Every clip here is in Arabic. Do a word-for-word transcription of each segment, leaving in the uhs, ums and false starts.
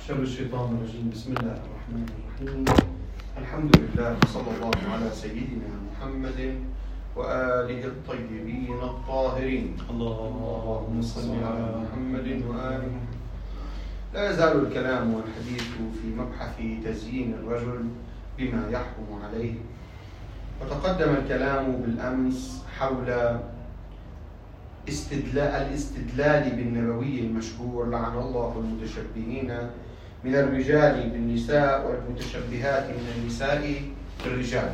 شر الشيطان الرجيم. بسم الله الرحمن الرحيم. الحمد لله صلى الله على سيدنا محمد وآله الطيبين الطاهرين. اللهم صل على محمد وآله. لا يزال الكلام والحديث في مبحث تزيين الرجل بما يحكم عليه، وتقدم الكلام بالأمس حول استدلال الاستدلال بالنبوي المشهور لعن الله المتشبهين من الرجال بالنساء والمتشبهات من النساء بالرجال.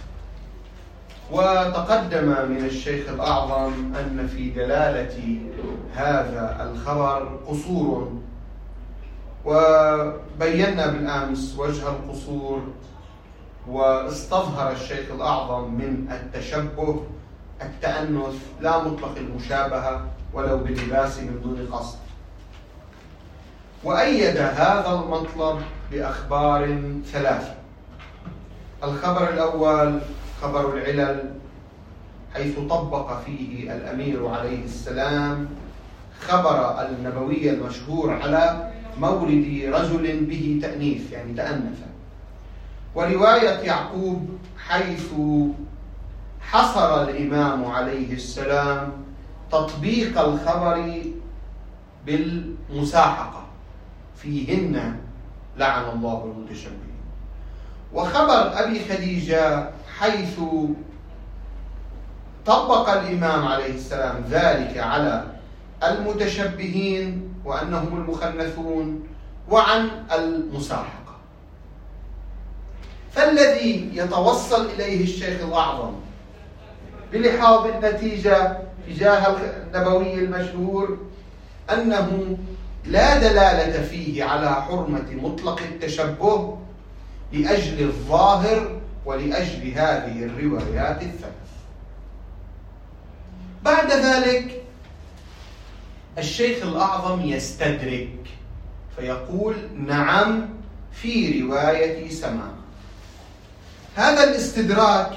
وتقدم من الشيخ الأعظم أن في دلالة هذا الخبر قصور، وبينا بالأمس وجه القصور، واستظهر الشيخ الأعظم من التشبه التأنث لا مطلق المشابهة ولو باللباس من دون قصد، وأيد هذا المطلب بأخبار ثلاثة. الخبر الأول خبر العلل، حيث طبق فيه الأمير عليه السلام خبر النبوي المشهور على مولد رجل به تأنيث يعني تأنث، ورواية يعقوب حيث حصر الإمام عليه السلام تطبيق الخبر بالمساحقة فيهن لعن الله المتشبهين. وخبر أبي خديجة حيث طبق الإمام عليه السلام ذلك على المتشبهين وأنهم المخنثون وعن المساحقة. فالذي يتوصل إليه الشيخ الأعظم بلحاظ النتيجة تجاه النبوي المشهور أنه لا دلالة فيه على حرمة مطلق التشبه لأجل الظاهر ولأجل هذه الروايات الثلاث. بعد ذلك الشيخ الأعظم يستدرك فيقول نعم في رواية سماع. هذا الاستدراك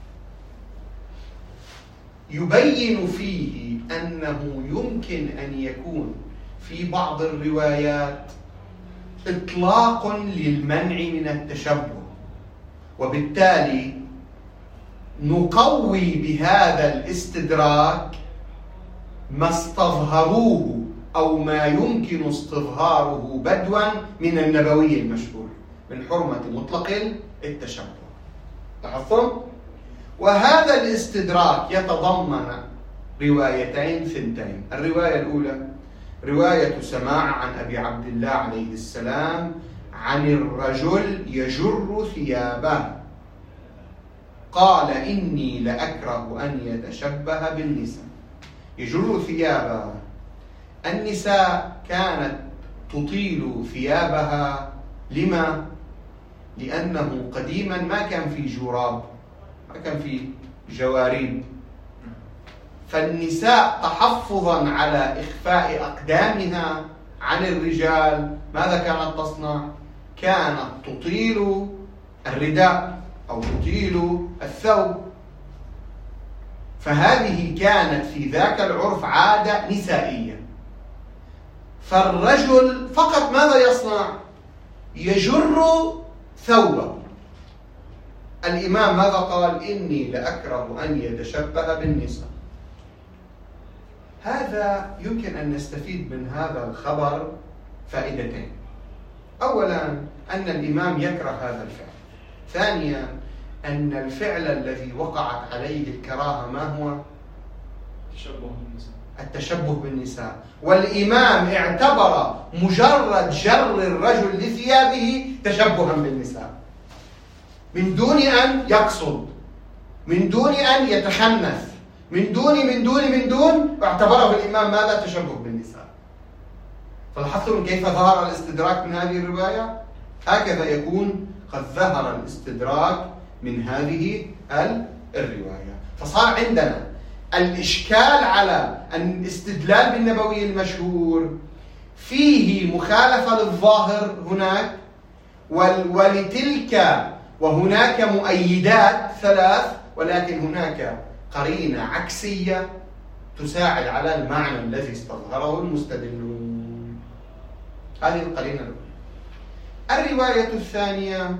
يبين فيه أنه يمكن أن يكون في بعض الروايات إطلاق للمنع من التشبه، وبالتالي نقوي بهذا الاستدراك ما استظهروه أو ما يمكن استظهاره بدوا من النبوي المشهور من حرمة مطلق التشبه. لاحظتم؟ وهذا الاستدراك يتضمن روايتين ثنتين. الرواية الأولى رواية سماع عن أبي عبد الله عليه السلام عن الرجل يجر ثيابه قال إني لأكره أن يتشبه بالنساء. يجر ثيابه، النساء كانت تطيل ثيابها لما؟ لأنه قديما ما كان في جراب، ما كان في جوارب، فالنساء تحفظا على إخفاء أقدامها عن الرجال ماذا كانت تصنع؟ كانت تطيل الرداء أو تطيل الثوب، فهذه كانت في ذاك العرف عادة نسائية. فالرجل فقط ماذا يصنع؟ يجر ثوبه. الإمام ماذا قال؟ إني لأكره أن يتشبه بالنساء. هذا يمكن أن نستفيد من هذا الخبر فائدتين. أولا أن الإمام يكره هذا الفعل. ثانيا أن الفعل الذي وقعت عليه الكراهة ما هو؟ التشبه بالنساء. التشبه بالنساء. والإمام اعتبر مجرد جر الرجل لثيابه تشبها بالنساء من دون أن يقصد، من دون أن يتحنث، من دون من دون من دون اعتبره الإمام ماذا؟ تشبه بالنساء. فلاحظتم كيف ظهر الاستدراك من هذه الرواية؟ هكذا يكون قد ظهر الاستدراك من هذه الرواية. فصار عندنا الإشكال على الاستدلال بالنبوي المشهور فيه مخالفة للظاهر هناك ولتلك، وهناك مؤيدات ثلاث، ولكن هناك قرينة عكسية تساعد على المعنى الذي استظهره المستدلون. هذه القرينة الأولى. الرواية الثانية: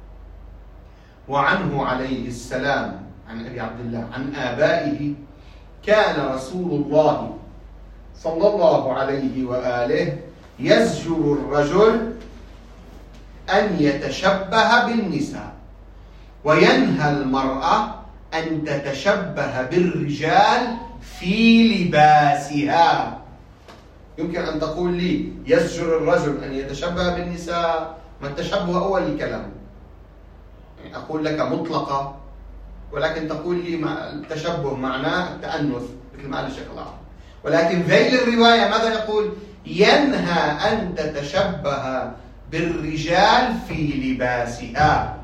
وعنه عليه السلام عن أبي عبد الله عن آبائه: كان رسول الله صلى الله عليه وآله يزجر الرجل أن يتشبه بالنساء، وينهى المرأة أن تتشبه بالرجال في لباسها. يمكن أن تقول لي: يزجر الرجل أن يتشبه بالنساء، ما التشبه أول الكلام، يعني أقول لك مطلقة، ولكن تقول لي التشبه معناه التأنث مثل ما قال الشيخ الأعظم. ولكن ذيل الرواية ماذا يقول؟ ينهى أن تتشبه بالرجال في لباسها.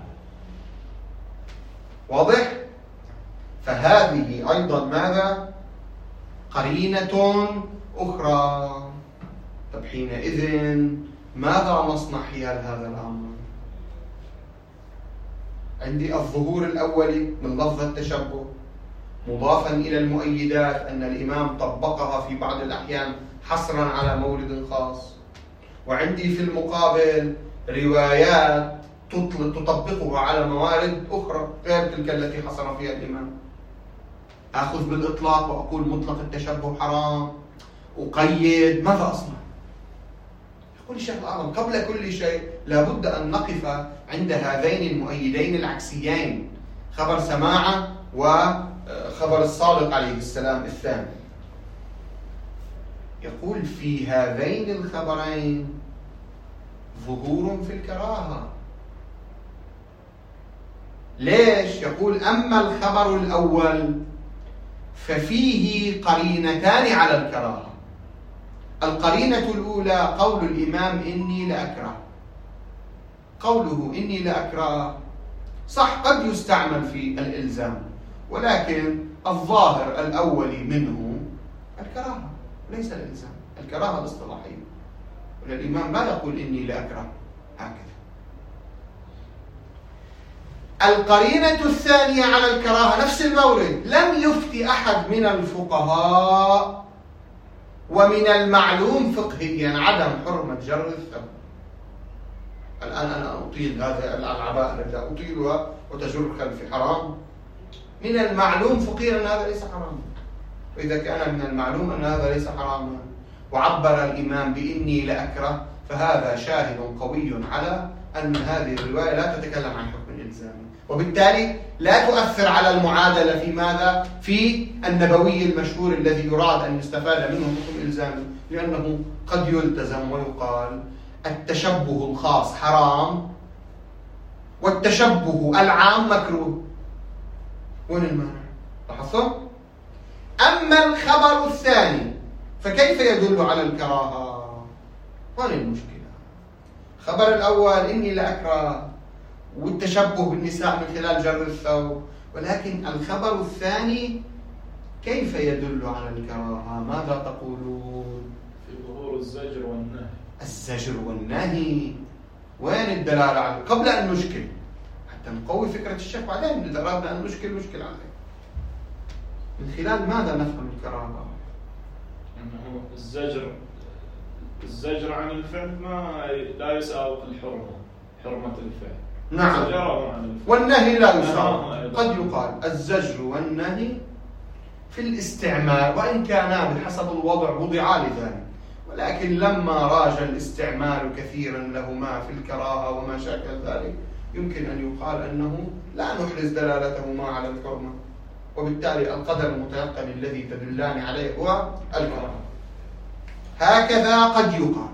واضح؟ فهذه أيضا ماذا؟ قرينة أخرى. طب حينئذ ماذا نصنع حيال هذا الأمر؟ عندي الظهور الأولي من لفظ التشبه مضافا إلى المؤيدات أن الإمام طبقها في بعض الأحيان حصرا على مورد خاص، وعندي في المقابل روايات تطبقها على موارد أخرى غير تلك التي حصر فيها الإمام. أخذ بالإطلاق وأقول مطلق التشبه حرام، أقيد، ماذا أصنع؟ يقول الشيخ الأعظم: قبل كل شيء لابد أن نقف عند هذين المؤيدين العكسيين، خبر سماعة وخبر الصادق عليه السلام الثاني. يقول: في هذين الخبرين ظهور في الكراهة. ليش؟ يقول: أما الخبر الأول ففيه قرينتان على الكراهة. القرينة الأولى قول الإمام: إني لأكره. قوله إني لأكره صح قد يستعمل في الإلزام، ولكن الظاهر الأولي منه الكراهة ليس الإلزام، الكراهة الاصطلاحية. والإمام لا يقول إني لأكره هكذا. القرينة الثانية على الكراهة نفس المورد: لم يفتي أحد من الفقهاء ومن المعلوم فقهيا عدم حرمة جر الثوب. الآن أنا أطيل هذه العباءة التي أطيلها وتجر خلفي حرام. من المعلوم فقهيا أن هذا ليس حراما، وإذا كان من المعلوم أن هذا ليس حراما وعبر الإمام بإني لأكره، فهذا شاهد قوي على أن هذه الرواية لا تتكلم عن حكم إلزامي، وبالتالي لا تؤثر على المعادلة في ماذا؟ في النبوي المشهور الذي يراد أن يستفاد منه حكم إلزامي، لأنه قد يلتزم ويقال التشبه الخاص حرام والتشبه العام مكروه. وين المانع؟ لاحظتم؟ أما الخبر الثاني فكيف يدل على الكراهة؟ وين المشكلة؟ الخبر الأول إني لأكره والتشبه بالنساء من خلال جر الثوب، ولكن الخبر الثاني كيف يدل على الكراهة؟ ماذا تقولون؟ في ظهور الزجر والنهي. الزجر والنهي وين الدلالة عليه؟ قبل أن نشكل حتى نقوي فكرة الشيخ، بعدين إذا أردنا أن نشكل نشكل عليه. من خلال ماذا نفهم الكراهة؟ أنه الزجر الزجر عن الفعل ما لا يساوق الحرمة، حرمة الفعل. نعم. والنهي لا يساوق. قد يقال الزجر والنهي في الاستعمال، وإن كانا بحسب الوضع وضعا لذلك، ولكن لما راج الاستعمال كثيرا لهما في الكراهة وما شاكل ذلك، يمكن أن يقال أنه لا نحرز دلالتهما على الحرمة، وبالتالي القدر المتيقن الذي تدلان عليه هو الكراهة. هكذا قد يقال،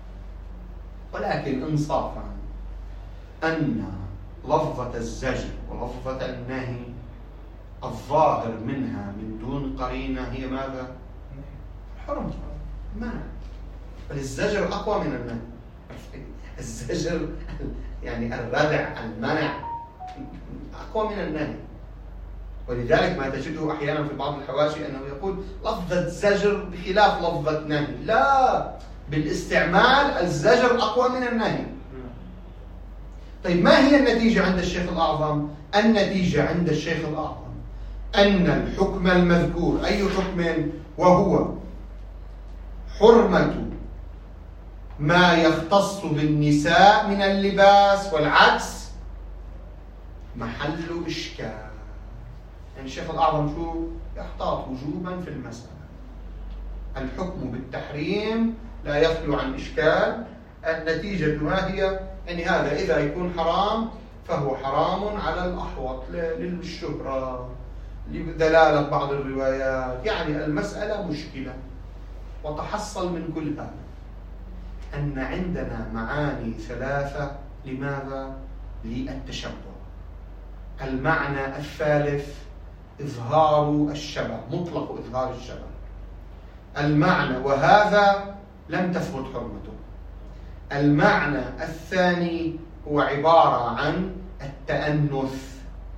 ولكن إنصافا أن لفظة الزجر ولفظة النهي الظاهر منها من دون قرينة هي ماذا؟ حرمة، منع. بل الزجر أقوى من النهي. الزجر يعني الردع، المنع أقوى من النهي. ولذلك ما تجده أحيانا في بعض الحواشي أنه يقول لفظة زجر بخلاف لفظة نهي. لا، بالاستعمال الزجر أقوى من النهي. طيب ما هي النتيجة عند الشيخ الأعظم؟ النتيجة عند الشيخ الأعظم أن الحكم المذكور، أي حكم؟ وهو حرمة ما يختص بالنساء من اللباس والعكس محل إشكال. يعني الشيخ الأعظم شو يحتاط وجوبا في المسألة. الحكم بالتحريم لا يخلو عن إشكال. النتيجة ما هي؟ يعني هذا إذا يكون حرام فهو حرام على الأحوط للشهرة، لدلالة بعض الروايات. يعني المسألة مشكلة. وتحصل من كل هذا أن عندنا معاني ثلاثة. لماذا؟ للتشبه. المعنى الثالث إظهار الشبه، مطلق إظهار الشبه. المعنى وهذا لم تثبت حرمته. المعنى الثاني هو عبارة عن التأنث،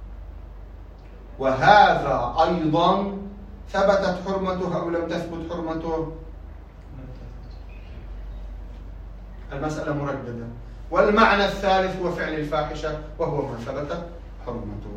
وهذا أيضا ثبتت حرمته أو لم تثبت حرمته؟ المسألة مرددة. والمعنى الثالث هو فعل الفاحشة، وهو ما ثبتت حرمته.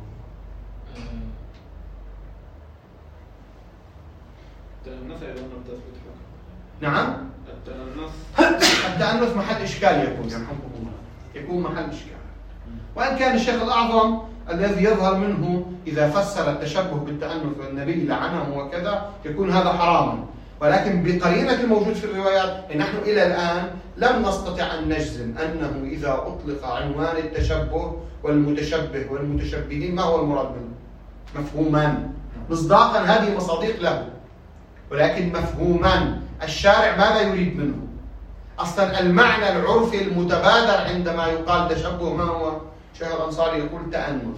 التأنث أيضا لم تثبت حرمته. نعم. التأنث التأنث محل إشكال يكون، يرحمكم الله، يكون محل إشكال. وإن كان الشيخ الأعظم الذي يظهر منه إذا فسر التشبه بالتأنث والنبي لعنه وكذا يكون هذا حراما، ولكن بقرينة الموجود في الروايات نحن إلى الآن لم نستطع أن نجزم أنه إذا أطلق عنوان التشبه والمتشبه والمتشبهين ما هو المراد منه مفهوما. مصداقا هذه مصادق له، ولكن مفهوما الشارع ماذا يريد منه؟ أصلا المعنى العرفي المتبادر عندما يقال تشبه ما هو؟ شيخ الأنصاري يقول تأنث.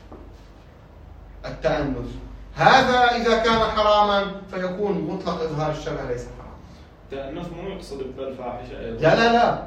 التأنث هذا إذا كان حراما فيكون مطلق إظهار الشبه ليس حراما. التأنث مو يقصد بالفاحشة أيضا. لا لا لا،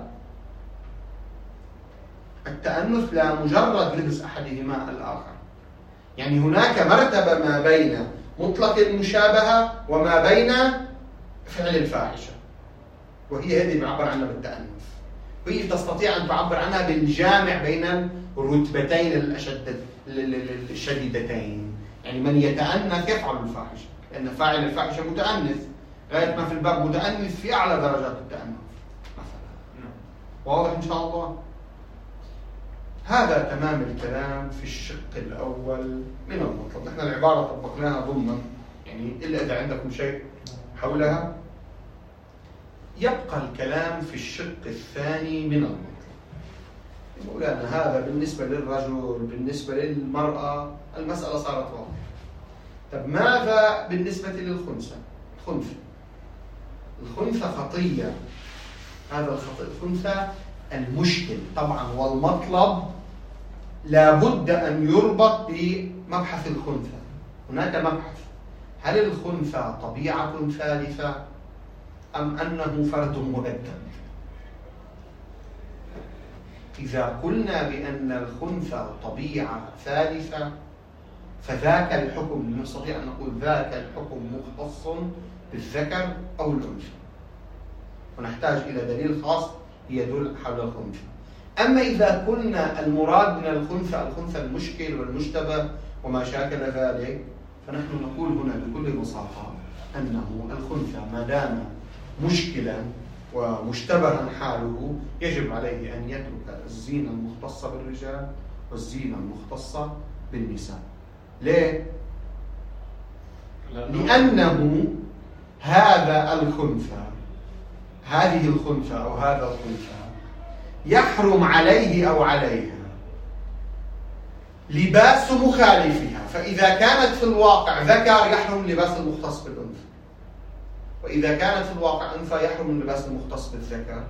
التأنث لا مجرد لبس أحدهما الآخر. يعني هناك مرتبة ما بين مطلق المشابهة وما بين فعل الفاحشة، وهي هذه بنعبر عنها بالتأنث. وهي تستطيع أن تعبر عنها بالجامع بين الرتبتين الأشد الشديدتين. يعني من يتأنث يفعل الفاحشة، لأن فاعل الفاحشة متأنث، غاية ما في الباب متأنث في أعلى درجات التأنث مثلا. واضح إن شاء الله؟ هذا تمام الكلام في الشق الأول من المطلب. نحن العبارة طبقناها ضمنا، يعني إلا إذا عندكم شيء حولها. يبقى الكلام في الشق الثاني من المطلب. مولانا هذا بالنسبة للرجل، بالنسبة للمرأة المسألة صارت واضحة. طب ماذا بالنسبة للخنثى؟ الخنثى الخنثى خطية. هذا الخطية الخنثى المشكل طبعا، والمطلب لابد أن يربط بمبحث الخنثى. هناك مبحث: هل الخنثى طبيعة ثالثة أم أنه فرد مركب؟ إذا قلنا بأن الخنثى طبيعة ثالثة فذاك الحكم نستطيع أن نقول ذاك الحكم مختص بالذكر أو الأنثى، ونحتاج إلى دليل خاص يدل حول الخنثى. أما إذا قلنا المراد من الخنثى الخنثى المشكل والمشتبه وما شاكل ذلك، فنحن نقول هنا بكل بساطة أنه الخنثى ما دام مشكلا ومشتبها حاله يجب عليه أن يترك الزينة المختصة بالرجال والزينة المختصة بالنساء. ليه؟ لأنه هذا الخنثى هذه الخنثى أو هذا الخنثى يحرم عليه أو عليها لباس مخالفها. فإذا كانت في الواقع ذكر يحرم لباس المختص بالأنثى، وإذا كانت في الواقع أنثى يحرم اللباس المختص بالذكر.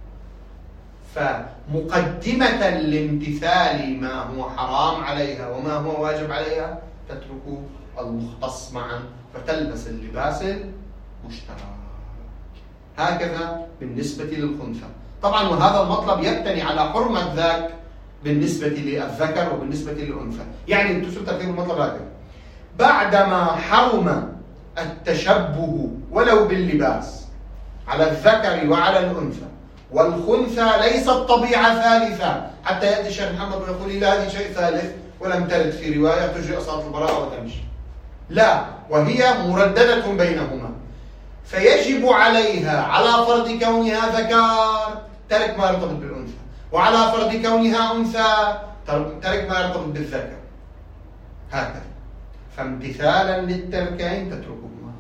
فمقدمة لامتثال ما هو حرام عليها وما هو واجب عليها تترك المختص معا فتلبس اللباس المشترك. هكذا بالنسبة للخنثى. طبعا وهذا المطلب يبتني على حرمة ذاك بالنسبة للذكر وبالنسبة للأنثى. يعني تسوي ترتيب المطلب هكذا: بعدما حرم التشبه ولو باللباس على الذكر وعلى الأنثى، والخنثى ليست طبيعة ثالثة، حتى يأتي الشيخ محمد ويقول لا هذه شيء ثالث ولم ترد في رواية تجري صلاة البراءة وتمشي. لا، وهي مرددة بينهما. فيجب عليها على فرض كونها ذكر ترك ما يرتبط بالأنثى، وعلى فرض كونها أنثى ترك ما يرتبط بالذكر، هكذا. فامتثالا للتركين تتركهما.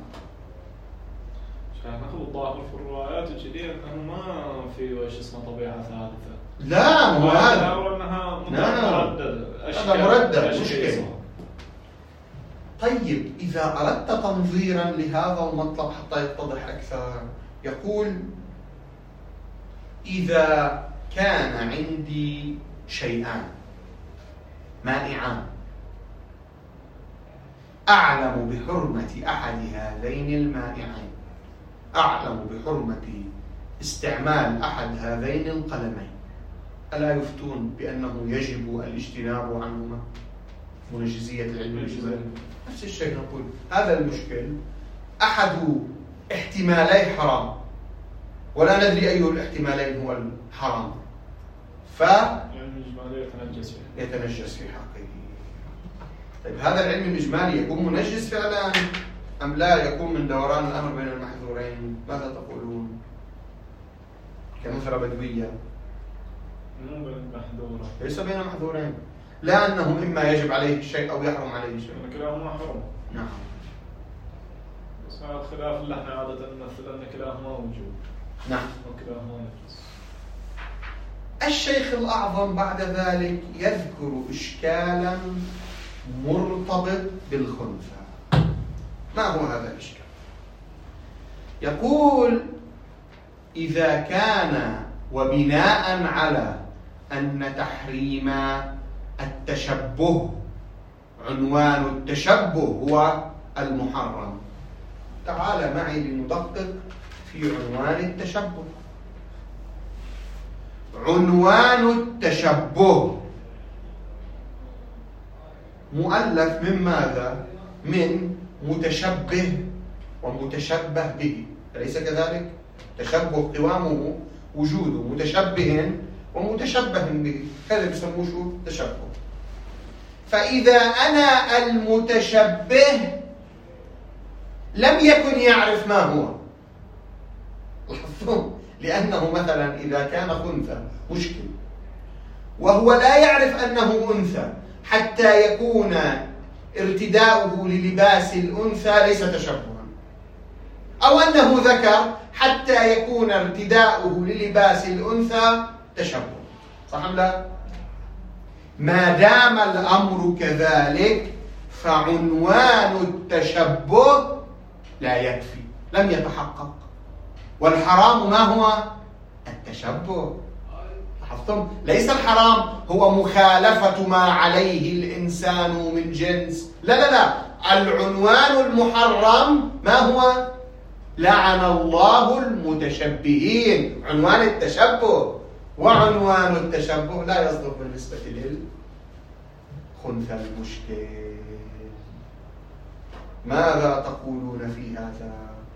ناخذ الظاهر في الروايات الجديدة أنه ما في وش اسمه طبيعة ثالثة. لا مو هذا. أنها مردد. هذا مردد مشكلة. طيب إذا أردت تنظيرا لهذا المطلب حتى يتضح أكثر، يقول إذا كان عندي شيئان مائعان أعلم بحرمة أحد هذين المائعين، أعلم بحرمة استعمال أحد هذين القلمين، ألا يفتون بأنه يجب الاجتناب عنهما؟ منجزية العلم الإجمالي نفس الشيء. نقول هذا المشكل أحد احتمالي حرام ولا ندري أي الاحتمالين هو الحرام، فالعلم الإجمالي يتنجس فيه يتنجس في حقه. طيب هذا العلم الإجمالي يكون منجس فعلا أم لا يكون من دوران الأمر بين المحظورين؟ ماذا تقولون؟ كمثل بدوية مو بين المحظورين، ليس بين محظورين، لا أنه إما يجب عليه الشيء أو يحرم عليه شيء. كلاهما حرم. نعم. بس هذا الخلاف اللي احنا عادة نمثل أن كلاهما وجوب. نعم. وكلاهما نجس. الشيخ الأعظم بعد ذلك يذكر إشكالا مرتبط بالخنثى. ما هو هذا الإشكال؟ يقول إذا كان وبناء على أن تحريم التشبه عنوان التشبه هو المحرم، تعال معي لندقق في عنوان التشبه. عنوان التشبه مؤلف من ماذا؟ من متشبه ومتشبه به، أليس كذلك؟ تشبه قوامه وجود متشبه ومتشبه به، هذا بيسموه شو؟ تشبه. فإذا أنا المتشبه لم يكن يعرف ما هو، لاحظتم؟ لأنه مثلا إذا كان خنثى مشكل وهو لا يعرف أنه أنثى حتى يكون ارتداؤه للباس الأنثى ليس تشبها، أو أنه ذكر حتى يكون ارتداؤه للباس الأنثى تشبه، صح أم لا؟ ما دام الأمر كذلك فعنوان التشبه لا يكفي، لم يتحقق. والحرام ما هو؟ التشبه. لاحظتم؟ ليس الحرام هو مخالفة ما عليه الإنسان من جنس، لا لا لا، العنوان المحرم ما هو؟ لعن الله المتشبهين، عنوان التشبه. وعنوان التشبه لا يصدق بالنسبة للخنثى المشكل. ماذا تقولون في هذا؟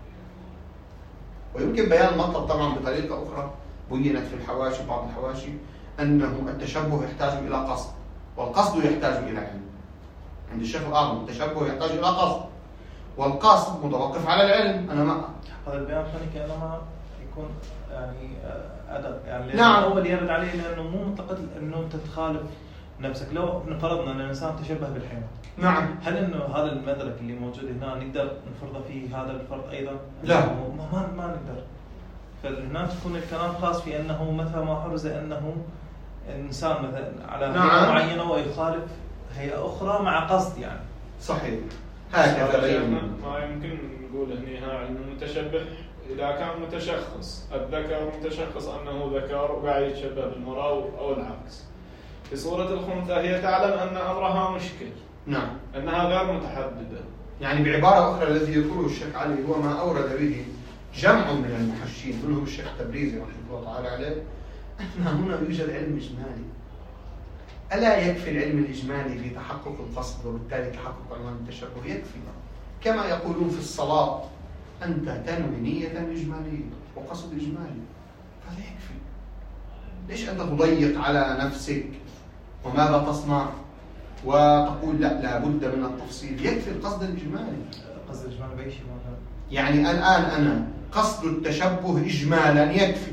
ويمكن بيان المطلب طبعا بطريقة أخرى بينت في الحواشي، بعض الحواشي، أنه التشبه يحتاج إلى قصد، والقصد يحتاج إلى علم. عند الشيخ الأعظم التشبه يحتاج إلى قصد، والقصد متوقف على العلم. أنا ما هذا البيان ثاني كأنما يكون يعني أدب، يعني نعم. أول يرد عليه لأنه مو معتقد أنه أنت تخالف نفسك. لو فرضنا أن الإنسان تشبه بالحيوان، نعم، هل أنه هذا المدرك اللي موجود هنا نقدر نفرض فيه هذا الفرض أيضا؟ لا، ما ما, ما نقدر. فهنا تكون الكلام خاص في أنه مثل ما حرز أنه إنسان مثلا على نعم. هيئة معينة ويخالف هيئة أخرى مع قصد، يعني صحيح. هكذا ما يمكن نقول هنا علم المتشبه إذا كان متشخص، الذكر متشخص أنه ذكر وقاعد يتشبه بالمرأة أو العكس. في صورة الخنثى هي تعلم أن أمرها مشكل، نعم، أنها غير متحددة. يعني بعبارة أخرى الذي يقوله الشيخ علي هو ما أورد به جمع من المحشين منهم الشيخ تبريزي رحمه الله تعالى عليه، أن هنا يوجد علم إجمالي. ألا يكفي العلم الإجمالي في تحقق القصد وبالتالي تحقق عنوان التشبه؟ يكفي. كما يقولون في الصلاة أنت تنوي نية إجمالية وقصد إجمالي، هذا يكفي. ليش أنت تضيق على نفسك وماذا تصنع وتقول لا لابد من التفصيل؟ يكفي القصد الإجمالي. قصد الإجمالي بأي شيء يعني الآن أنا قصد التشبه إجمالا يكفي.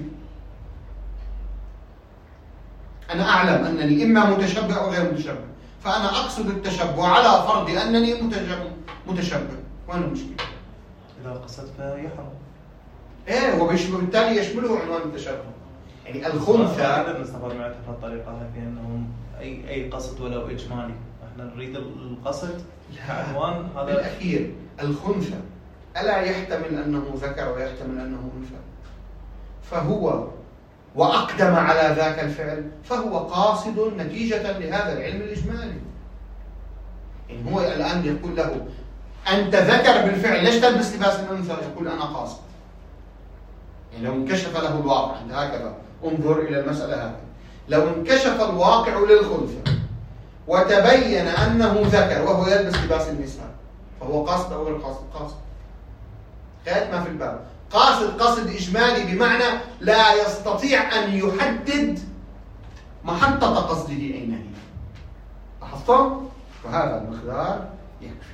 أنا أعلم أنني إما متشبه أو غير متشبه، فأنا أقصد التشبه على فرض أنني متشبه. وين المشكلة؟ إذا قصدت فيحرم. إيه، وبالتالي يشمله عنوان التشبه. يعني الخنثى نقدر نستفاد معك في الطريقة هذه أنه أي أي قصد ولو إجمالي، إحنا نريد القصد كعنوان. هذا الأخير الخنثى ألا يحتمل أنه ذكر ويحتمل أنه أنثى؟ فهو وأقدم على ذاك الفعل فهو قاصد نتيجة لهذا العلم الإجمالي. يعني هو الآن يقول له أنت ذكر بالفعل، ليش تلبس لباس الأنثى؟ يقول أنا قاصد. يعني لو انكشف له الواقع هكذا، انظر إلى المسألة هكذا، لو انكشف الواقع للخنثى وتبين أنه ذكر وهو يلبس لباس النساء فهو قاصد أو غير قاصد؟ قاصد. غاية ما في الباب قاصد قصد إجمالي، بمعنى لا يستطيع أن يحدد محطة قصده أين هي. لاحظتم؟ فهذا المقدار يكفي.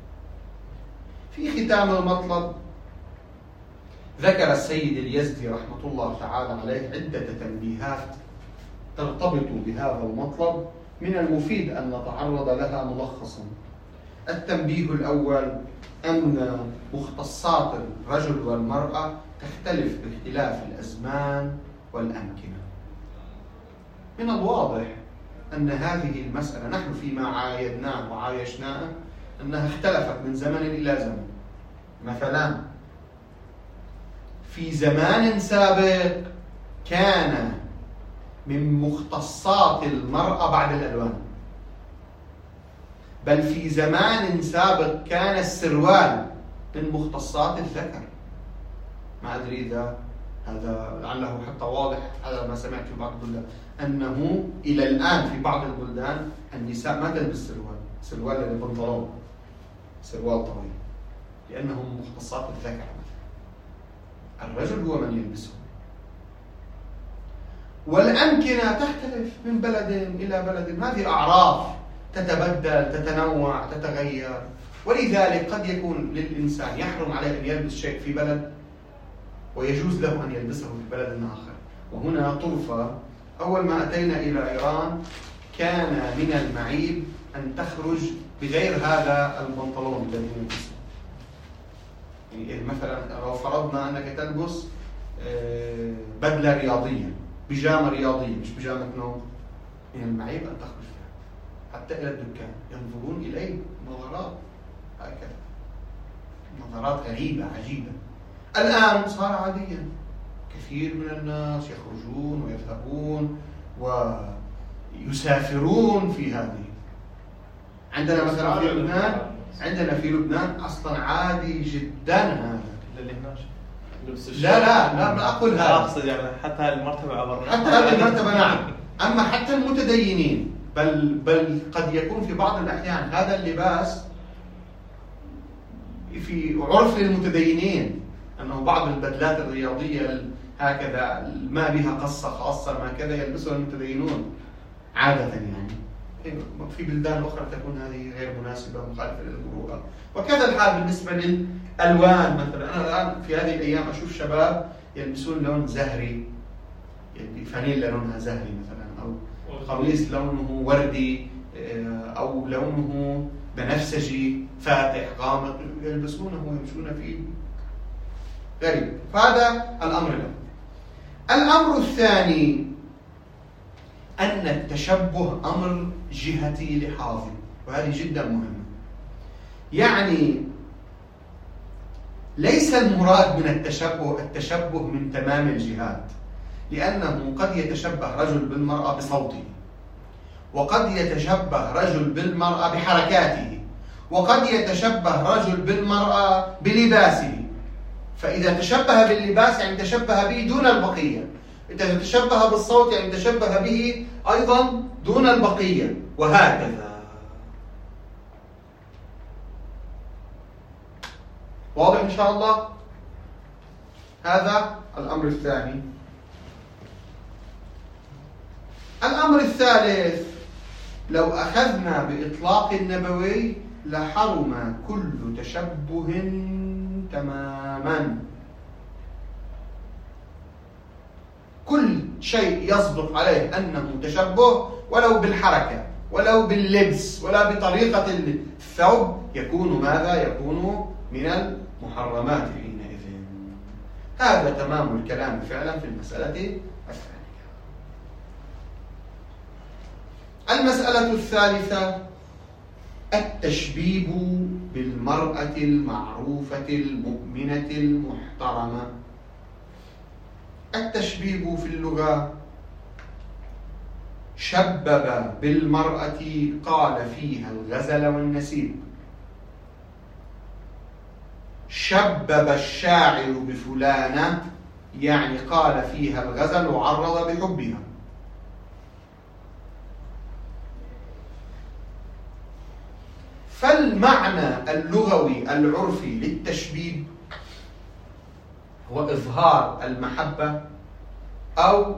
في ختام المطلب ذكر السيد اليزدي رحمة الله تعالى عليه عدة تنبيهات ترتبط بهذا المطلب، من المفيد أن نتعرض لها ملخصا. التنبيه الأول أن مختصات الرجل والمرأة تختلف باختلاف الأزمان والأمكنة. من الواضح أن هذه المسألة نحن فيما عايدناه وعايشناه أنها اختلفت من زمن إلى زمن. مثلا في زمان سابق كان من مختصات المرأة بعد الألوان، بل في زمان سابق كان السروال من مختصات الذكر. ما أدري إذا هذا لعله حتى واضح على ما سمعت في بعض البلدان، أنه إلى الآن في بعض البلدان النساء ما تلبس سروال، سروال للبنطلون، سروال طويل، لأنهم مختصات الذكر. الرجل هو من يلبسه. والأمكنة تختلف من بلد إلى بلد، هذه أعراف تتبدل تتنوع تتغير، ولذلك قد يكون للإنسان يحرم عليه أن يلبس شيء في بلد ويجوز له أن يلبسه في بلد آخر. وهنا طرفة، أول ما أتينا إلى إيران كان من المعيب أن تخرج بغير هذا البنطلون الذي نلبسه. يعني مثلا لو فرضنا أنك تلبس بدلة رياضية، بيجامة رياضية مش بيجامة نوم، من المعيب أن تخرج فيها حتى إلى الدكان، ينظرون إليه نظرات هكذا، نظرات غريبة عجيبة. الآن صار عاديا، كثير من الناس يخرجون ويذهبون ويسافرون في هذه. عندنا مثلا في لبنان، عندنا في لبنان أصلا عادي جدا هذا. لا لا لا ما أقول هذا، أقصد يعني حتى هذه المرتبة عبر حتى هذه المرتبة نعم. أما حتى المتدينين، بل بل قد يكون في بعض الأحيان هذا اللباس في عرف للمتدينين، أنه بعض البدلات الرياضية هكذا ما بها قصة خاصة ما كذا يلبسها المتدينون عادة. يعني في بلدان أخرى تكون هذه غير مناسبة مخالفة للمروءة. وكذا الحال بالنسبة للألوان. مثلا أنا الآن في هذه الأيام أشوف شباب يلبسون لون زهري، يعني فانيلا لونها زهري مثلا، أو قميص لونه وردي، أو لونه بنفسجي فاتح غامق، يلبسونه ويمشون فيه غريب. فهذا الأمر الأول. الأمر الثاني أن التشبه أمر جهتي لحاظي، وهذه جدا مهمة. يعني ليس المراد من التشبه التشبه من تمام الجهات، لأنه قد يتشبه رجل بالمرأة بصوته، وقد يتشبه رجل بالمرأة بحركاته، وقد يتشبه رجل بالمرأة بلباسه. فإذا تشبه باللباس يعني تشبه به دون البقية، إذا تشبه بالصوت يعني تشبه به أيضا دون البقية، وهكذا. واضح إن شاء الله؟ هذا الأمر الثاني. الأمر الثالث، لو أخذنا بإطلاق النبوي لحرم كل تشبه تماما. كل شيء يصدق عليه أنه تشبه ولو بالحركة ولو باللبس ولا بطريقة الثوب يكون ماذا؟ يكون من المحرمات حينئذ. هذا تمام الكلام فعلا في المسألة الثانية. المسألة الثالثة التشبيب بالمرأة المعروفة المؤمنة المحترمة. التشبيب في اللغة شبب بالمرأة قال فيها الغزل والنسيب. شبب الشاعر بفلانة يعني قال فيها الغزل وعرض بحبها. فالمعنى اللغوي العرفي للتشبيب هو إظهار المحبة أو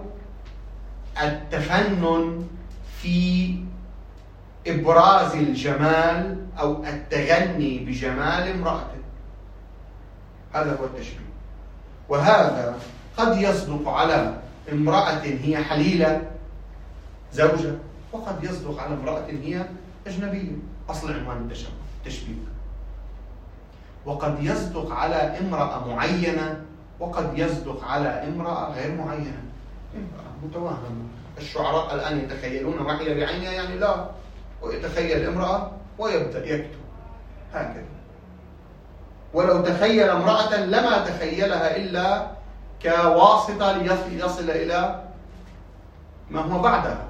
التفنن في إبراز الجمال أو التغني بجمال امرأته. هذا هو التشبيه. وهذا قد يصدق على امرأة هي حليلة زوجة، وقد يصدق على امرأة هي أجنبية أصل عنوان التشبيه. وقد يصدق على امرأة معينة وقد يصدق على امرأة غير معينة. امرأة متوهمة. الشعراء الآن يتخيلون وحي بعينها يعني لا، ويتخيل امرأة ويبدأ يكتب هكذا. ولو تخيل امرأة لما تخيلها إلا كواسطة ليصل إلى ما هو بعدها.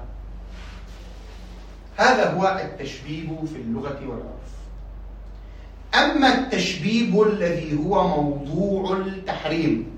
هذا هو التشبيب في اللغة والعرف. أما التشبيب الذي هو موضوع التحريم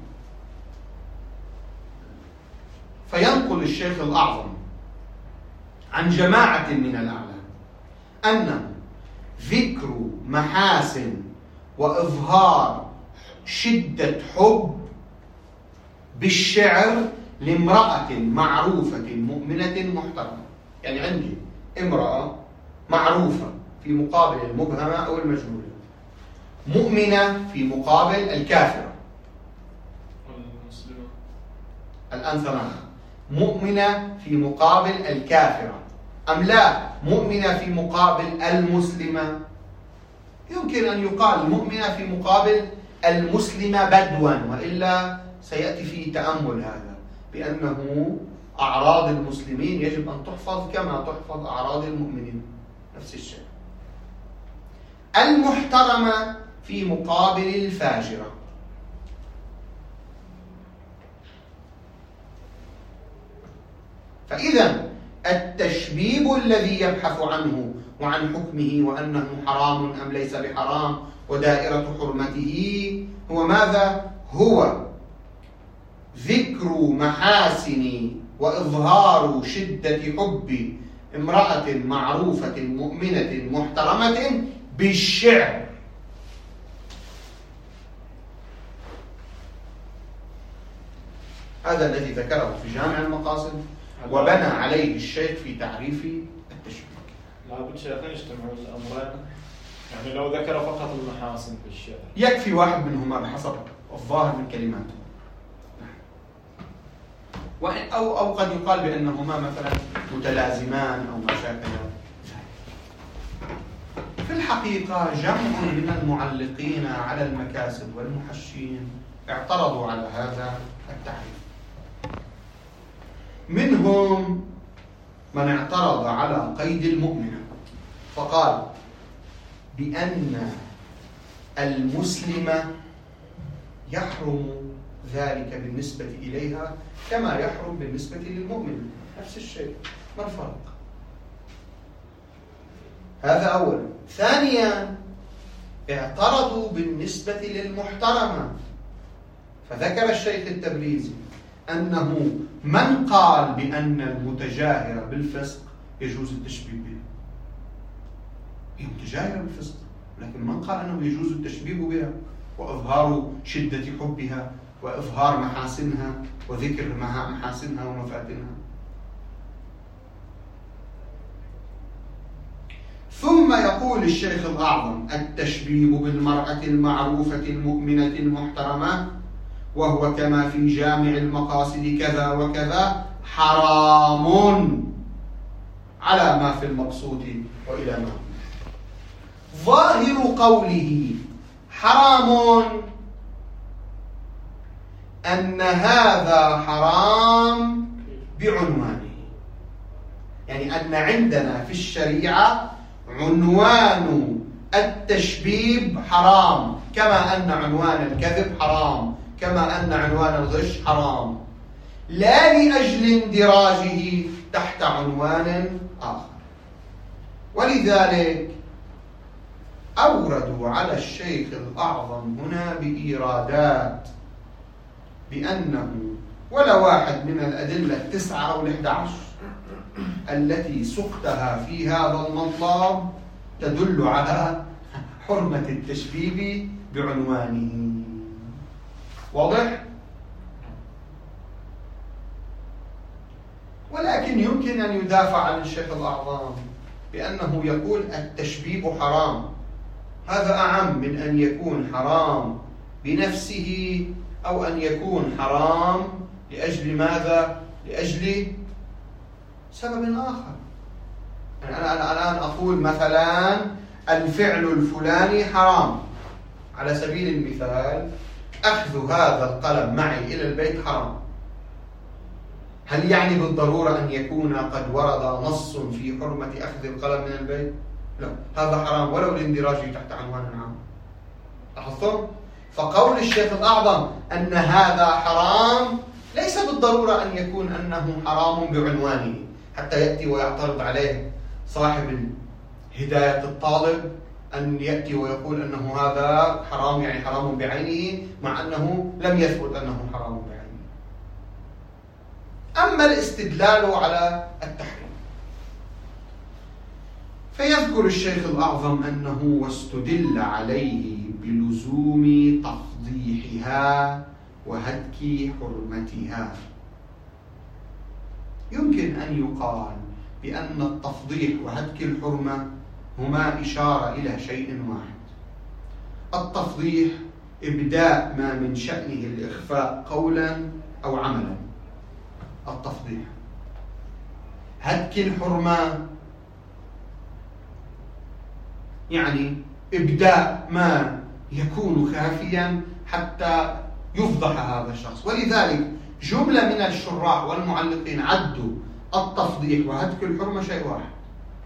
فينقل الشيخ الأعظم عن جماعة من الأعلام أنه ذكر محاسن وإظهار شدة حب بالشعر لامرأة معروفة مؤمنة محترمة. يعني عندي امرأة معروفة في مقابل المبهمة أو المجهولة، مؤمنة في مقابل الكافرة. المسلمة الآن ثمانية. مؤمنة في مقابل الكافرة أم لا مؤمنة في مقابل المسلمة؟ يمكن أن يقال مؤمنة في مقابل المسلمة بدوا، وإلا سيأتي فيه تأمل هذا بأنه أعراض المسلمين يجب أن تحفظ كما تحفظ أعراض المؤمنين، نفس الشيء. المحترمة في مقابل الفاجرة. فإذا التشبيب الذي يبحث عنه وعن حكمه وأنه حرام أم ليس بحرام ودائرة حرمته هو ماذا؟ هو ذكر محاسن وإظهار شدة حب امرأة معروفة مؤمنة محترمة بالشعر. هذا الذي ذكره في جامع المقاصد وبنى عليه الشيخ في تعريف التشبيه. لابد شيخين يجتمعون الأمرين، يعني لو ذكر فقط المحاسن في الشعر يكفي واحد منهما بحسب الظاهر من كلماته، أو أو قد يقال بأنهما مثلا متلازمان أو ما شابه ذلك. في الحقيقة جمع من المعلقين على المكاسب والمحشين اعترضوا على هذا التعريف. منهم من اعترض على قيد المؤمنة فقال بأن المسلمة يحرم ذلك بالنسبة إليها كما يحرم بالنسبة للمؤمن، نفس الشيء، ما الفرق؟ هذا أولا. ثانيا اعترضوا بالنسبة للمحترمة، فذكر الشيخ التبريزي أنه من قال بأن المتجاهرة بالفسق يجوز التشبيه بها، هي متجاهرة بالفسق، لكن من قال أنه يجوز التشبيه بها وإظهار شدة حبها وإظهار محاسنها وذكر محاسنها ومفاتنها. ثم يقول الشيخ الأعظم: التشبيه بالمرأة المعروفة المؤمنة المحترمة وهو كما في جامع المقاصد كذا وكذا حرام على ما في المقصود وإلى ما ظاهر قوله حرام أن هذا حرام بعنوانه، يعني أن عندنا في الشريعة عنوان التشبيب حرام، كما أن عنوان الكذب حرام، كما أن عنوان الغش حرام، لا لأجل اندراجه تحت عنوان آخر. ولذلك أوردوا على الشيخ الأعظم هنا بإيرادات بأنه ولا واحد من الأدلة التسعة أو الإحدى عشر التي سقتها في هذا المطلب تدل على حرمة التشبيب بعنوانه. واضح؟ ولكن يمكن أن يدافع عن الشيخ الأعظم بأنه يقول التشبيب حرام، هذا أعم من أن يكون حرام بنفسه أو أن يكون حرام لأجل ماذا؟ لأجل سبب آخر. أنا الآن أقول مثلا الفعل الفلاني حرام، على سبيل المثال أخذ هذا القلم معي إلى البيت حرام. هل يعني بالضرورة أن يكون قد ورد نص في حرمة أخذ القلم من البيت؟ لا، هذا حرام ولو لاندراجه تحت عنوان عام. لاحظتم؟ فقول الشيخ الأعظم أن هذا حرام ليس بالضرورة أن يكون أنه حرام بعنوانه، حتى يأتي ويعترض عليه صاحب هداية الطالب أن يأتي ويقول أنه هذا حرام يعني حرام بعينه، مع أنه لم يثبت أنه حرام بعينه. أما الاستدلال على التحريم فيذكر الشيخ الأعظم أنه واستدل عليه بلزوم تفضيحها وهتك حرمتها. يمكن أن يقال بأن التفضيح وهتك الحرمة هما إشارة إلى شيء واحد. التفضيح إبداء ما من شأنه الإخفاء قولا أو عملا، التفضيح. هتك الحرمة يعني إبداء ما يكون خافيا حتى يفضح هذا الشخص. ولذلك جملة من الشراح والمعلقين عدوا التفضيح وهتك الحرمة شيء واحد.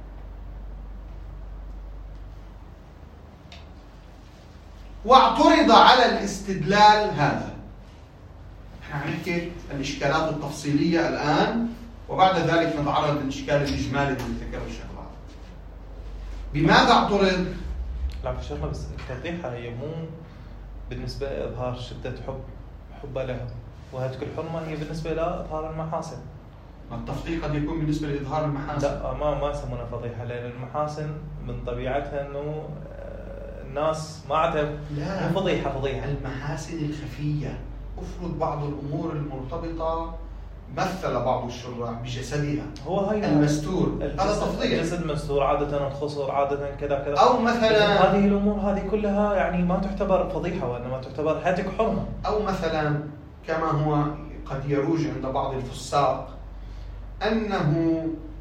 واعترض على الاستدلال هذا. نحن نحكي الإشكالات التفصيلية الآن، وبعد ذلك نتعرض للإشكال الإجمالي الذي ذكره الشيخ الأعظم. بماذا اعترض؟ لا في شغله، بس التوضيح هي مو بالنسبة لإظهار شدة حب حب لها، وهتك الحرمة هي بالنسبة لإظهار المحاسن. التفضيح قد يكون بالنسبة لإظهار المحاسن. لا، ما ما يسمونها فضيحة، لأن المحاسن من طبيعتها إنه الناس ما عتب. لا، مو فضيحة فضيحة المحاسن الخفية. افرض بعض الأمور المرتبطة مثل بعض الشراح بجسدها، هو هاي المستور، هذا تفضيح. الجسد المستور، عادة الخصر، عادة كذا كذا. أو مثلا هذه الأمور هذه كلها يعني ما تعتبر فضيحة، وإنما تعتبر هتك حرمة. أو مثلا كما هو قد يروج عند بعض الفساق أنه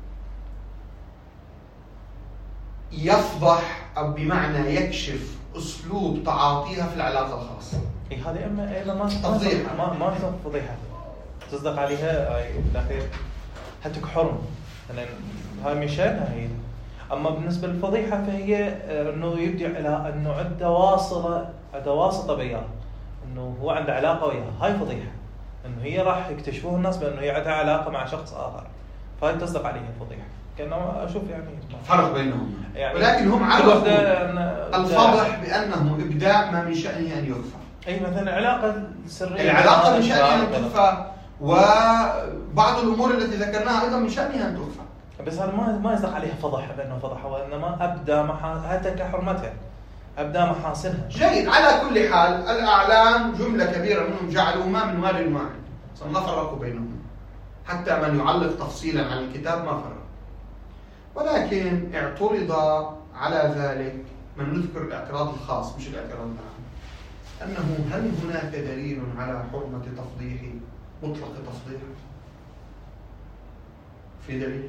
يفضح أو بمعنى يكشف أسلوب تعاطيها في العلاقة الخاصة. إيه هذه أما إيه ما تفضيحة، ما ما ما فضيحة تصدق عليها هاي بالأخير هتك حرمة، لأن هاي مشانها هي. أما بالنسبة للفضيحة فهي إنه يبدي على إنه عنده واصلة عنده واسطة بياه، إنه هو عنده علاقة وياها، هاي فضيحة. إنه هي راح يكتشفوه الناس بأنه هي عندها علاقة مع شخص آخر، فهي تصدق عليها فضيحة. كأنه أشوف يعني فرق بينهم يعني، ولكن هم عرفوا الفضح بأنه إبداء ما من شأنه أن يخفى. أي مثلا علاقة سرية، العلاقة من شأنها أن تخفى، وبعض الأمور التي ذكرناها أيضا من شأنها أن تخفى. بس هذا ما ما يصدق عليها فضح بأنه فضح، وإنما أبدى هتك حرمتها، أبدى محاسنها. جيد. على كل حال الأعلام جملة كبيرة منهم جعلوهما من واد واحد، ما فرقوا بينهم، حتى من يعلق تفصيلا عن الكتاب ما فرق. ولكن اعترض على ذلك، من نذكر الاعتراض الخاص مش الاعتراض العام، أنه هل هناك دليل على حرمة تفضيح مطلق التفضيح؟ في دليل؟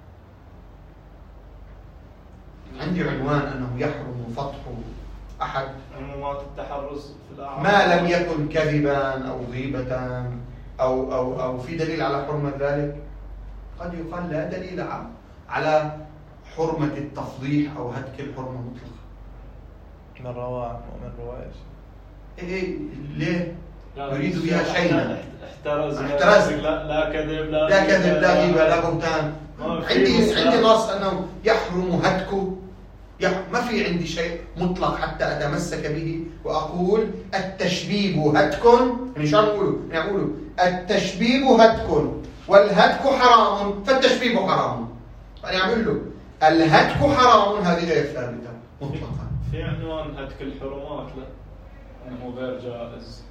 عندي عنوان أنه يحرم فضح أحد عمومات التحرز في الأعراض ما لم يكن كذبا أو غيبة أو أو أو في دليل على حرمة ذلك. قد يقال لا دليل على حرمة التفضيح أو هتك الحرمة مطلقة. من روى من رواية إيه ليه؟ لا يريد بها شيئا. احترز احترز لا, لا كذب لا لا كذب لا غيبة لا بهتان. عندي عندي نص أنه يحرم هتكه، ما في عندي شيء مطلق حتى أتمسك به وأقول التشبيب هتك. يعني شو نقوله؟ يعني أقوله التشبيب هتك والهتك حرام فالتشبيب حرام. يعني أعمل له الهتك حرام، هذه غير ثابتة مطلقا. في عنوان هتك الحرمات لا أنه غير جائز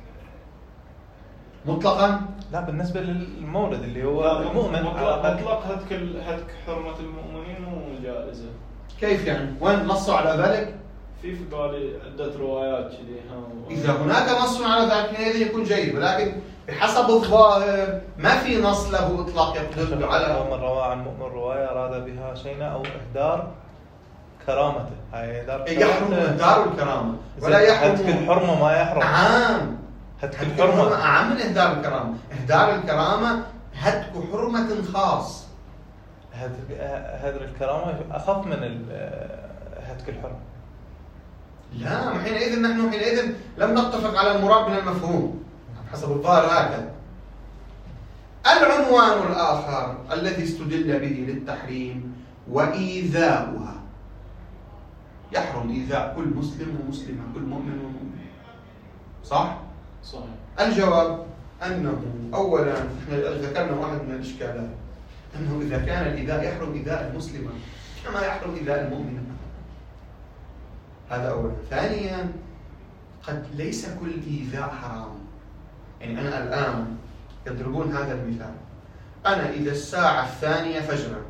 مطلقا؟ لا بالنسبة للمولد اللي هو المؤمن مطلق, مطلق هتك هتك حرمة المؤمنين مو جائزة. كيف يعني؟ وين نصوا على ذلك؟ في في بالي عدة روايات كذي. إذا هناك نص على ذلك حينئذ يكون جيد، ولكن بحسب الظاهر ما في نص له إطلاق يدل على. من روى عن مؤمن رواية أراد بها شيئا أو إهدار كرامته، هاي إهدار كرامته يحرم إهدار الكرامة ولا يحرم هتك الحرمة. ما يحرم عام هتك الحرمة أعم من إهدار الكرامة. إهدار الكرامة هتك حرمة خاص. هدر الكرامة أخف من هتك الحرمة. لا، حينئذ نحن حينئذ لم نتفق على المراد من المفهوم حسب الظاهر هكذا. العنوان الآخر الذي استدل به للتحريم وإيذاؤها. يحرم إيذاء كل مسلم ومسلمة، كل مؤمن ومؤمن. صح؟ صحيح. الجواب أنه أولا ذكرنا واحد من الإشكالات، أنه إذا كان الإيذاء يحرم إيذاء المسلمة كما يحرم إيذاء المؤمنة. هذا أولا. ثانيا قد ليس كل إيذاء حرام. يعني أنا الآن يضربون هذا المثال، أنا إذا الساعة الثانية فجرا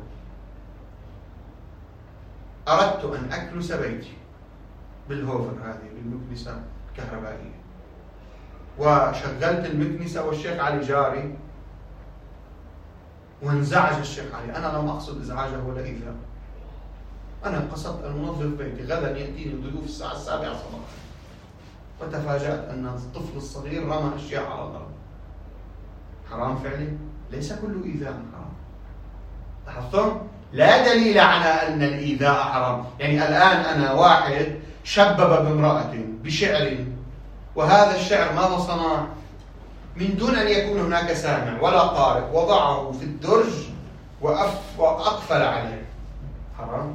أردت أن أكنس بيتي بالهوفر هذه بالمكنسة الكهربائية، وشغلت المكنسة والشيخ علي جاري وانزعج الشيخ علي، أنا لم أقصد إزعاجه ولا إيذاء، أنا قصدت أن أنظف بيتي، غدا يأتيني ضيوف الساعة السابعة صباحا وتفاجأت أن الطفل الصغير رمى أشياء على الأرض. حرام فعلي؟ ليس كل إيذاء حرام. لاحظتم؟ لا دليل على أن الإيذاء حرام. يعني الآن أنا واحد شبب بامرأة بشعر، وهذا الشعر ماذا صنع؟ من دون أن يكون هناك سامع ولا قارئ وضعه في الدرج وأقفل عليه. حرام؟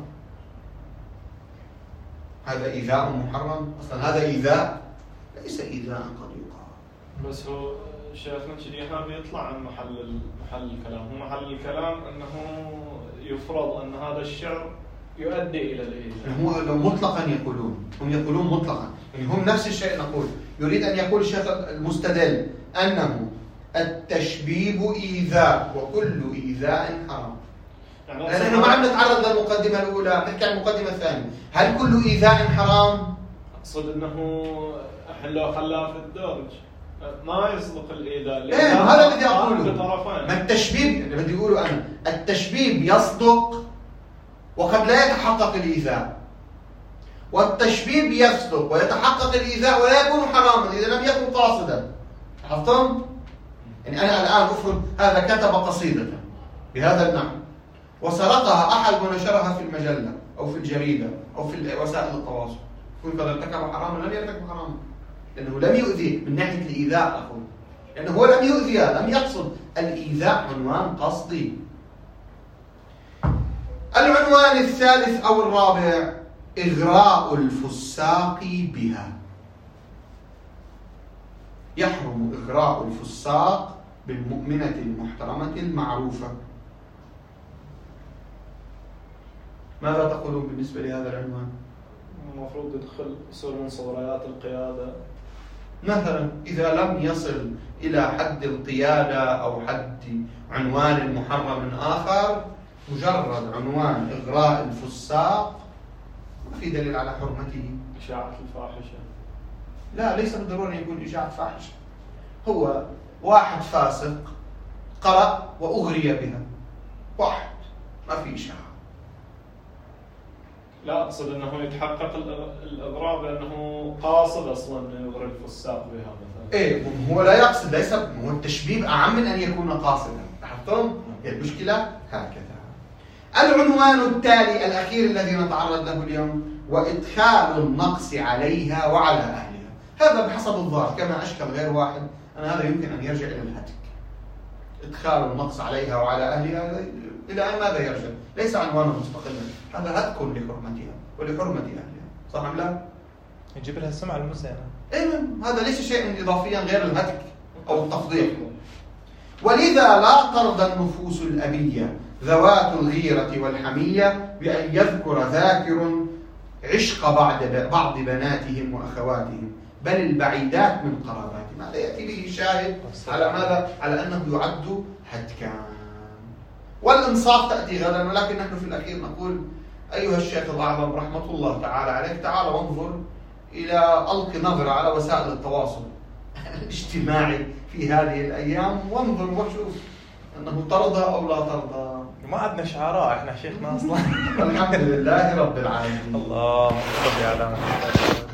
هذا إيذاء محرم؟ أصلا هذا إيذاء؟ ليس إيذاء قد يقال. بس هو شيخنا كذي هذا يطلع عن محل محل الكلام. هو محل الكلام أنه يفرض أن هذا الشعر يؤدي إلى الإيذاء. هو لو مطلقا يقولون، هم يقولون مطلقا، يعني هم نفس الشيء نقول. يريد أن يقول الشيخ المستدل أنه التشبيب إيذاء وكل إيذاء حرام. يعني نحن ما عم نتعرض للمقدمة الأولى، نحكي عن المقدمة الثانية. هل كل إيذاء حرام؟ أقصد أنه الحين لو خلاه في الدرج ما يصدق الإيذاء. إيه هذا الذي أقوله. ما التشبيب اللي بدي أقوله أنا، التشبيب يصدق وقد لا يتحقق الإيذاء، والتشبيب يصدق ويتحقق الإيذاء ولا يكون حراما إذا لم يكن قاصدا. لاحظتم؟ يعني أنا الآن أفرض هذا كتب قصيدة بهذا النحو وسرقها أحد ونشرها في المجلة أو في الجريدة أو في وسائل التواصل، يكون قد ارتكب حراما؟ لم يرتكب حراما، لأنه لم يؤذي من ناحية الإيذاء. أقول لأنه هو لم يؤذي، لم يقصد. الإيذاء عنوان قصدي. العنوان الثالث أو الرابع إغراء الفساق بها. يحرم إغراء الفساق بالمؤمنة المحترمة المعروفة. ماذا تقولون بالنسبة لهذا العنوان؟ المفروض يدخل يصير من صوريات القيادة مثلا، إذا لم يصل إلى حد القيادة أو حد عنوان محرم آخر مجرد عنوان إغراء الفساق ما في دليل على حرمته. إشاعة الفاحشة لا، ليس بالضرورة أن يكون إشاعة فاحشة. هو واحد فاسق قرأ وأغري بها، واحد، ما في إشاعة. لا أقصد أنه يتحقق الإغراء بأنه قاصد أصلا أنه يغري الفساق بها مثلا. إيه، هو لا يقصد، ليس هو التشبيب أعم من أن يكون قاصدا. لاحظتم؟ المشكلة هكذا. العنوان التالي الأخير الذي نتعرض له اليوم: وإدخال النقص عليها وعلى أهلها. هذا بحسب الظاهر كما أشكل غير واحد، أن هذا يمكن أن يرجع إلى الهتك. إدخال النقص عليها وعلى أهلها إلى أن ماذا يرجع؟ ليس عنوانا مستقلا، هذا هتك لحرمتها ولحرمة أهلها، صح أم لا؟ يجيب لها السمعة المزينة. إيه، هذا ليس شيء إضافيا غير الهتك أو التفضيح. ولذا لا ترضى النفوس الأبية ذوات الغيرة والحمية بأن يذكر ذاكر عشق بعض بعض بناتهم وأخواتهم، بل البعيدات من قراباتهم. هذا يأتي به شاهد على ماذا؟ على أنه يعد هتكا. والإنصاف تأتي غدا، ولكن نحن في الأخير نقول أيها الشيخ الأعظم رحمة الله تعالى عليك، تعال وانظر إلى ألقي نظرة على وسائل التواصل الاجتماعي في هذه الأيام، وانظر وشوف أنه ترضى أو لا ترضى. ما عندنا شعراء إحنا شيخنا أصلا. الحمد لله رب العالمين. الله رب العالمين.